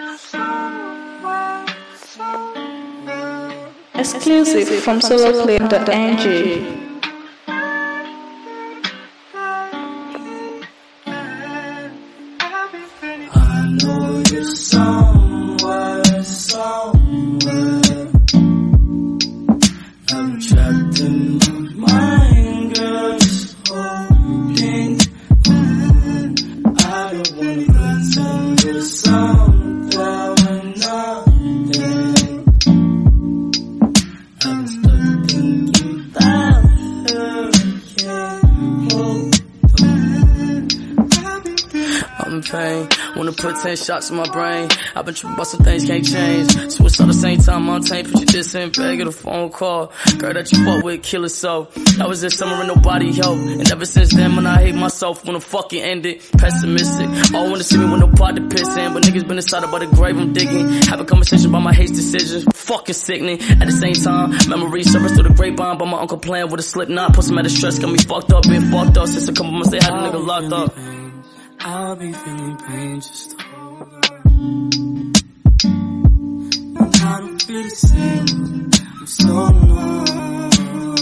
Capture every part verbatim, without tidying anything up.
Exclusive from soloplay dot n g. I know you're somewhere, somewhere. I'm trapped in my mind, girl, just holding on. I don't wanna pretend you're somewhere when nothing. I'm stuck thinking about her, can't hold on. I'm in pain, wanna put ten shots in my brain. I've been tripping about some things can't change. Switch all the same time on tape, put you this in bag, get a phone call. Girl that you fuck with, kill it so. That was this summer and nobody helped. And ever since then, when I hate myself, when the fucking ended, pessimistic. All wanna see me with no pot to piss in, but niggas been inside about the grave I'm digging. Have a conversation about my hate decisions, fucking sickening. At the same time, memories surface through the grapevine, but my uncle playing with a slip knot. Put some out of stress, got me fucked up, been fucked up since a couple months they had a nigga locked up. I'll be feeling pain, just hold on. And I don't feel the same, I'm so numb.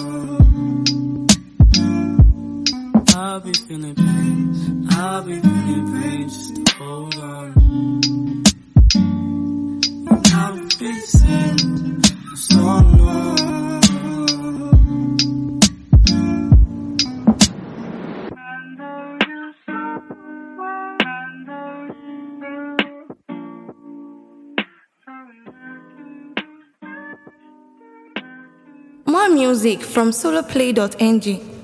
I'll be feeling pain, I'll be feeling pain, just hold on. And I don't feel the same, I'm so numb. More music from soloplay dot n g.